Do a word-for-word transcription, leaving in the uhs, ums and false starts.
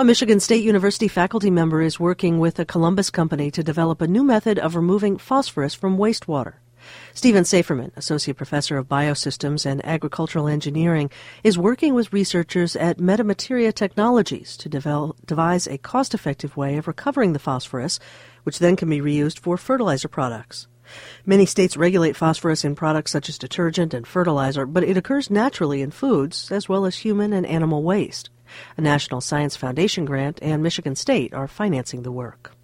A Michigan State University faculty member is working with a Columbus company to develop a new method of removing phosphorus from wastewater. Stephen Saferman, Associate Professor of Biosystems and Agricultural Engineering, is working with researchers at Metamateria Technologies to develop, devise a cost-effective way of recovering the phosphorus, which then can be reused for fertilizer products. Many states regulate phosphorus in products such as detergent and fertilizer, but it occurs naturally in foods as well as human and animal waste. A National Science Foundation grant and Michigan State are financing the work.